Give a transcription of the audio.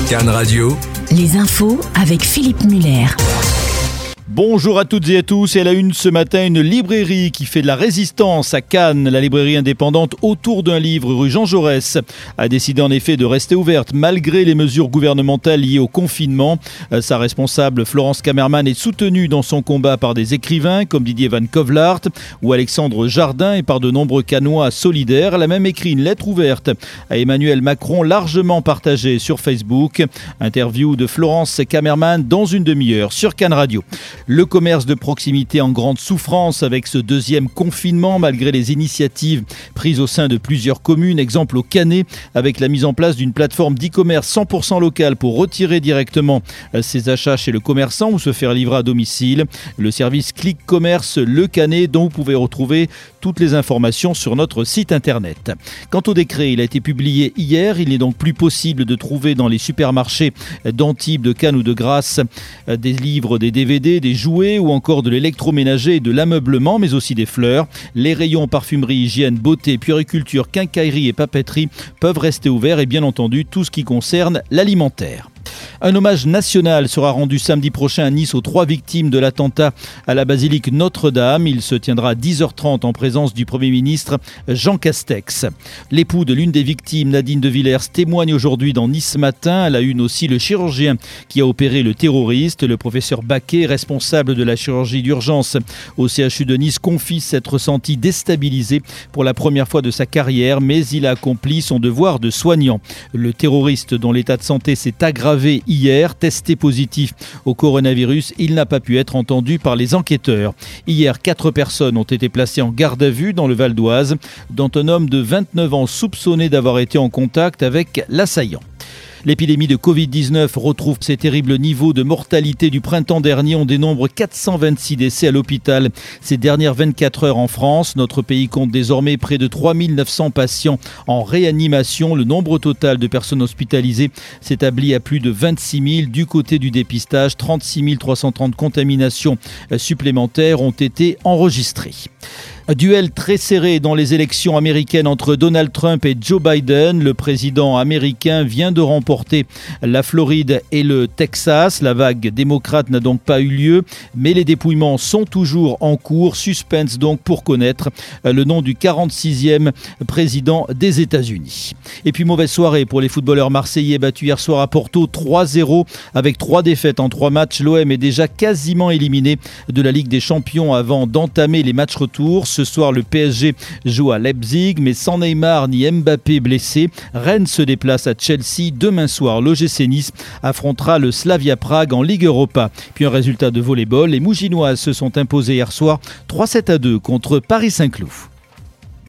Cannes Radio. Les infos avec Philippe Muller. Bonjour à toutes et à tous. Et à la une ce matin, une librairie qui fait de la résistance à Cannes. La librairie indépendante Autour d'un livre rue Jean Jaurès a décidé en effet de rester ouverte malgré les mesures gouvernementales liées au confinement. Sa responsable Florence Kamerman est soutenue dans son combat par des écrivains comme Didier Van Kovlart ou Alexandre Jardin et par de nombreux Cannois solidaires. Elle a même écrit une lettre ouverte à Emmanuel Macron largement partagée sur Facebook. Interview de Florence Kamerman dans une demi-heure sur Cannes Radio. Le commerce de proximité en grande souffrance avec ce deuxième confinement malgré les initiatives prises au sein de plusieurs communes. Exemple au Canet avec la mise en place d'une plateforme d'e-commerce 100% locale pour retirer directement ses achats chez le commerçant ou se faire livrer à domicile. Le service Click Commerce Le Canet dont vous pouvez retrouver toutes les informations sur notre site internet. Quant au décret, il a été publié hier. Il n'est donc plus possible de trouver dans les supermarchés d'Antibes, de Cannes ou de Grasse des livres, des DVD, des jouets ou encore de l'électroménager et de l'ameublement, mais aussi des fleurs. Les rayons parfumerie, hygiène, beauté, puériculture, quincaillerie et papeterie peuvent rester ouverts et bien entendu tout ce qui concerne l'alimentaire. Un hommage national sera rendu samedi prochain à Nice aux 3 victimes de l'attentat à la basilique Notre-Dame. Il se tiendra à 10h30 en présence du Premier ministre Jean Castex. L'époux de l'une des victimes, Nadine de Villers, témoigne aujourd'hui dans Nice Matin. À la une aussi le chirurgien qui a opéré le terroriste. Le professeur Baquet, responsable de la chirurgie d'urgence au CHU de Nice, confie s'être senti déstabilisé pour la première fois de sa carrière, mais il a accompli son devoir de soignant. Le terroriste dont l'état de santé s'est aggravé hier, testé positif au coronavirus, il n'a pas pu être entendu par les enquêteurs. Hier, 4 personnes ont été placées en garde à vue dans le Val d'Oise, dont un homme de 29 ans soupçonné d'avoir été en contact avec l'assaillant. L'épidémie de Covid-19 retrouve ses terribles niveaux de mortalité du printemps dernier. On dénombre 426 décès à l'hôpital ces dernières 24 heures en France. Notre pays compte désormais près de 3900 patients en réanimation. Le nombre total de personnes hospitalisées s'établit à plus de 26 000. Du côté du dépistage, 36 330 contaminations supplémentaires ont été enregistrées. Un duel très serré dans les élections américaines entre Donald Trump et Joe Biden. Le président américain vient de remporter la Floride et le Texas. La vague démocrate n'a donc pas eu lieu, mais les dépouillements sont toujours en cours. Suspense donc pour connaître le nom du 46e président des États-Unis. Et puis mauvaise soirée pour les footballeurs marseillais battus hier soir à Porto 3-0 avec 3 défaites en 3 matchs. L'OM est déjà quasiment éliminé de la Ligue des Champions avant d'entamer les matchs retour. Ce soir, le PSG joue à Leipzig, mais sans Neymar ni Mbappé blessés. Rennes se déplace à Chelsea. Demain soir, l'OGC Nice affrontera le Slavia Prague en Ligue Europa. Puis un résultat de volley-ball. Les Mouginoises se sont imposées hier soir 3-7-2 contre Paris Saint-Cloud.